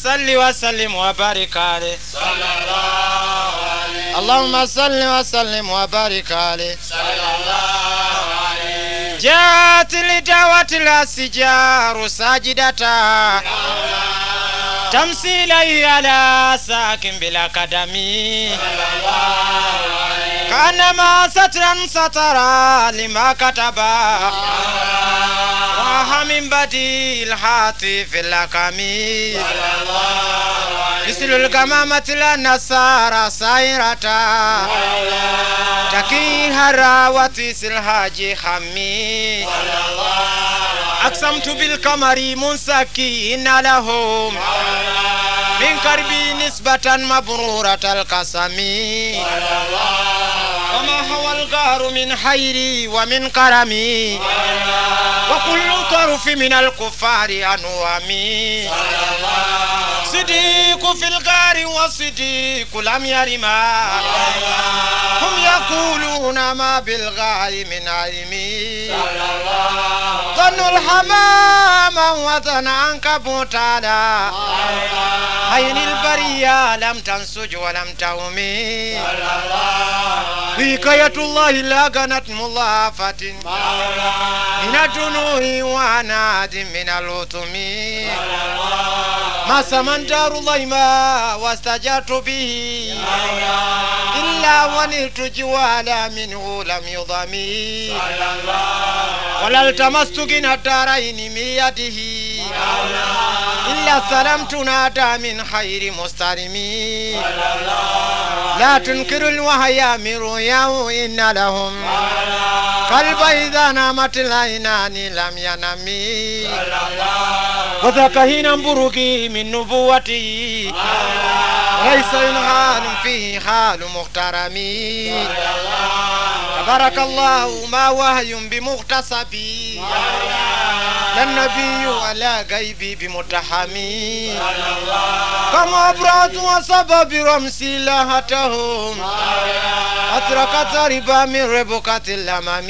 صل وسلم وبارك عليه صلى الله عليه. اللهم صل وسلم وبارك عليه صلى الله عليه. جاءت لدعوة الأشجار ساجدة تمسي إليه على ساكن بلا قدم صلى الله عليه. كأنما سترا سطر لما كتب وها من بدي الهاتف الأكم صلى الله عليه. مثل الغمامة للنصارى سائرة تكيها راوتي سلهاجي خمي صلى الله عليه. أقسمت بالقمر منسكين لهم من كربي نسبة مبرورة القسم صلى الله عليه. وما هو الغار من خيري ومن كرمي وكل طرف من الكفار أنوامي صلى الله عليه. صديق في الغار وصديق لم يرما هم يقولون ما بالغار من علمي صلى الله ظن الحمام وظن عنكبوت على عين البرية لم تنسج ولم تومي وقاية الله لا كانت مضافة من الدنوء وعناد من الوتم ما سمن دار الله ما واستجرت به إلا ونلت جوالا منه لم يضمي ولا التمست غنى الدارين من يده إلا سلمت نادى من خير مسترمي لا تنكر الوحي من رؤياه إن لهم قلب إذا نامت العينان لم ينمي وذاك حين برقي من نبوتي ليس إنهان فيه حال مخترمي تبارك الله ما وهي بمغتصبي للنبي على غيبي بمتحمي كما أبرأت وسبب رمسي لهتهم أتركت ربا من ربكة الأمام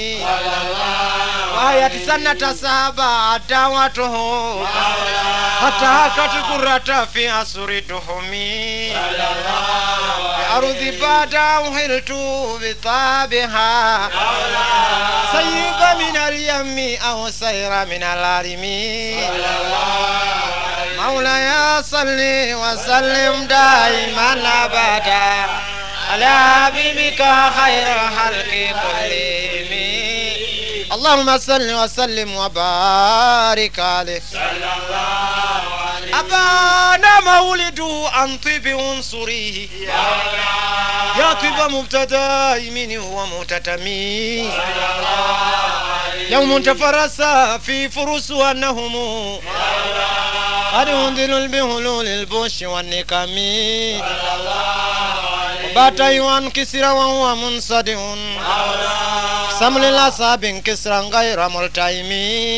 وهي سنة سابا دعوته حتى هكت قرة في أسر تهمي بأرض بعد أهلت بطابها سيب من اليم أو سير من العرم مولاي صل وسلم دائما أبدا على حبيبك خير خلق كلهم اللهم صل وسلم وبارك عليه صلى الله عليه. أبانا مولده عن طيب عنصره يا طيب مبتدا منه ومتتمي يوم تفرس في فرس أنهم قد انزلوا بهلول البوش والنكم وبات يوان كسرا وهو منصدع سمل الأصاب كسرا غير ملتئم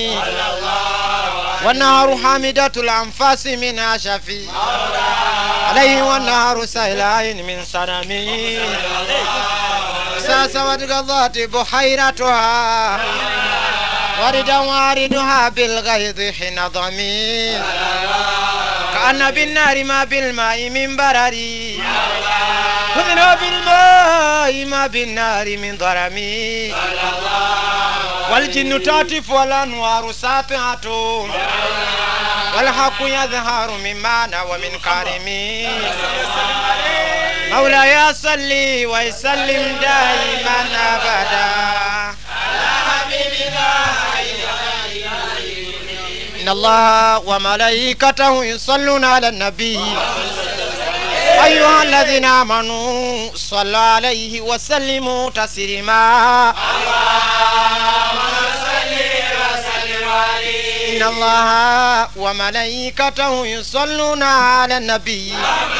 والنهر حامدة الأنفاس من أشفي عليه والنهر سيل عين من صنمي ساسوت قضات بحيرتها ورد واردها بالغيظ حين ضمي كأن بالنار ما بالماء من برري ومن بالماء ما بالنار من ضرمي والجن تعطف والأنوار ساطعة والحق يظهر من معنى ومن كرمي مولاي صل وسلم دائما أبدا على حبيبك إن الله وملائكته يصلون على النبي أيها الذين آمنوا صلوا عليه وسلموا تسليما إن الله وملائكته يصلون على النبي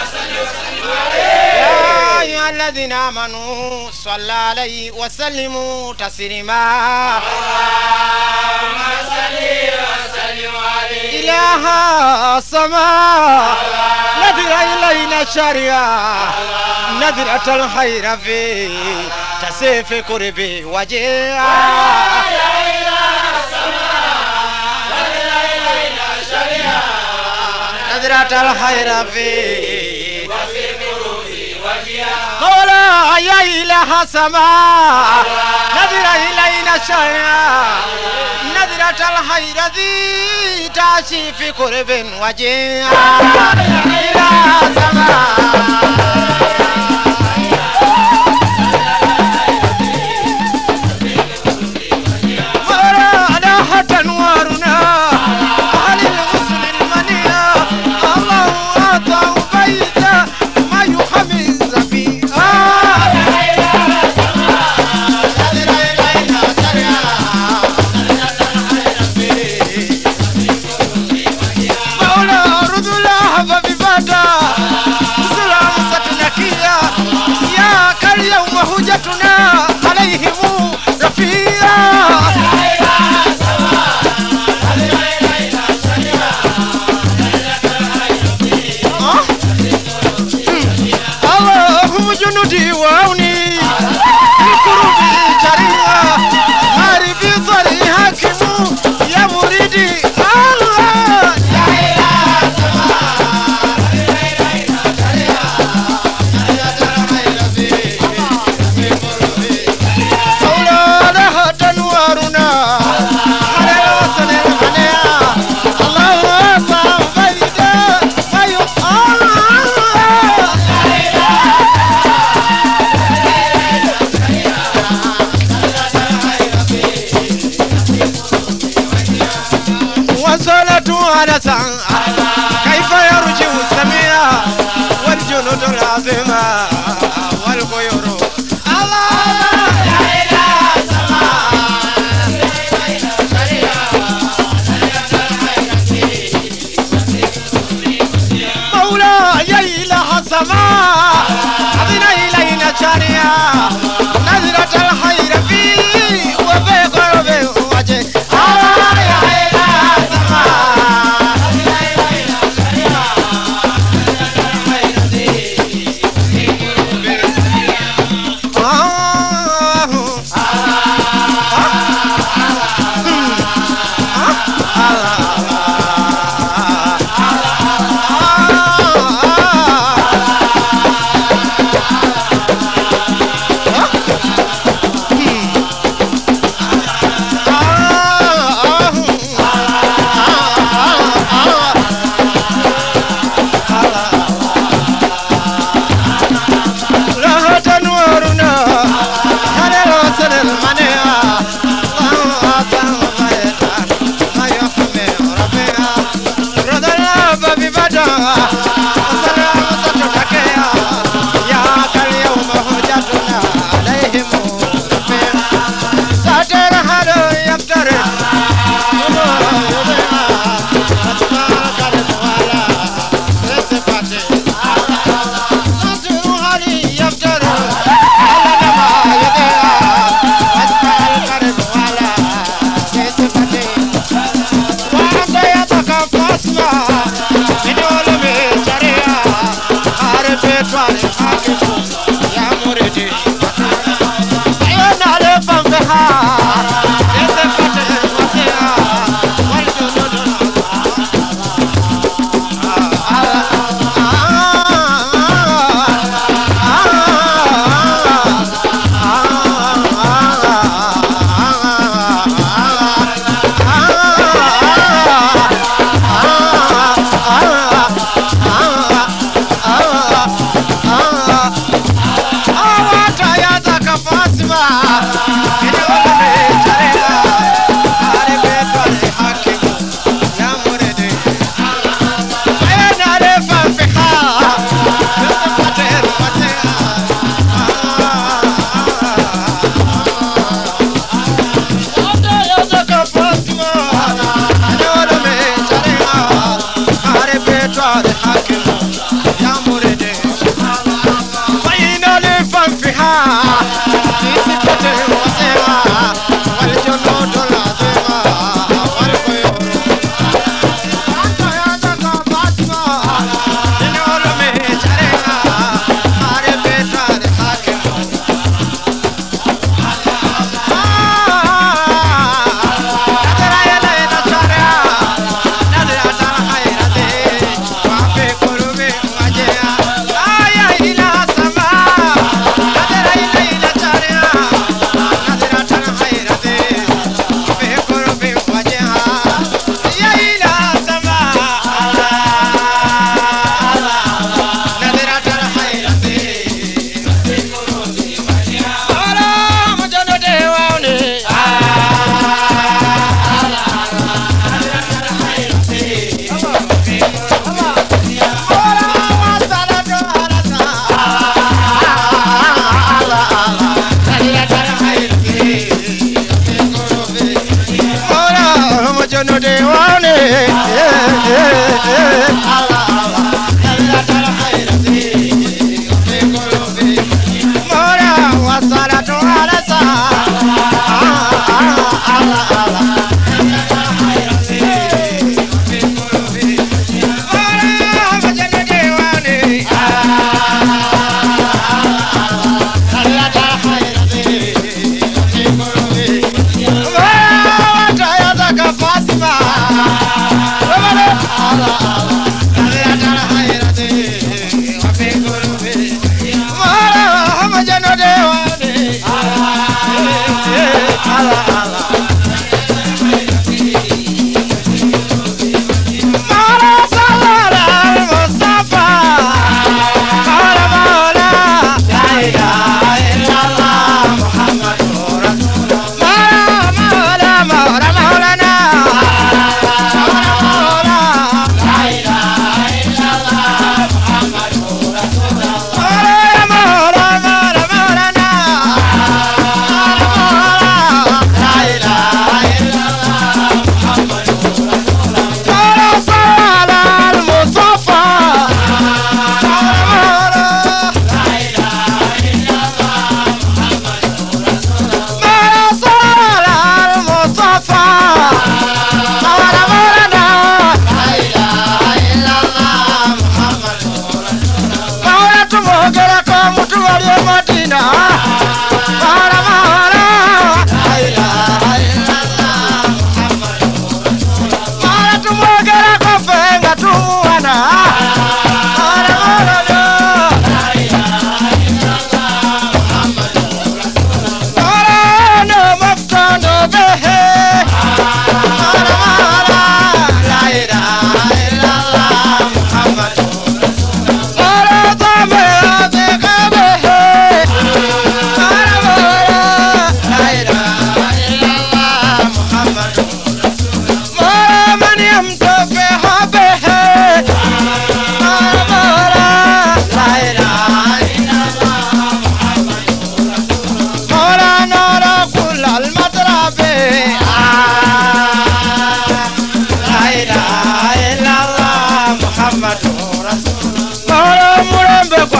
يا أيها الذين آمنوا صلوا عليه وسلموا تسليما إله السماء نذر إلينا الشريعة نذرة الخير في تسيف قربي وجيها نظرة الخير في مولا يا إله السماء نظر إلينا شيئا نظرة الخير ذي تعشي في قرب وجيا إله السماء وهجتنا عليهم رفيعا اللهم جنودي وعوني بقربي جريئا ماري بطري حاكم يا مريدي الله كيف يرجع السميع والجنود العظيمة والغيور الله لا إله مولا يا إله السماء أذن إلينا شريعا نظرة الخير فيه وفي قرب وجه الله يا إله السماء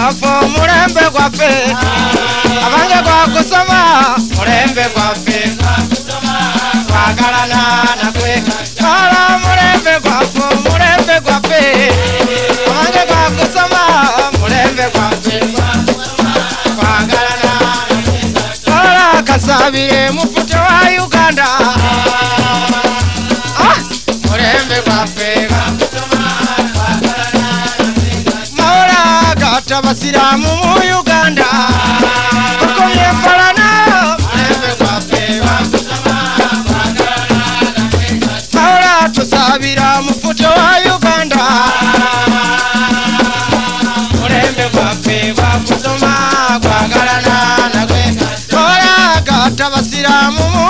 gwafo mulembe gwafe abange gwakusoma mulembe gwafe kwagalana nakwe kala mulembe gwafo mulembe gwafe abange gwakusoma mulembe gwafe kwagalana kala kasabire mufute wa Uganda mulembe gwafe maola gata basiramu mu Uganda bakomye falana mulembe gwafe maola tusabira mufute wa Uganda mulembe gwafe gwakusoma kwagalana nagwe maola gata basiramu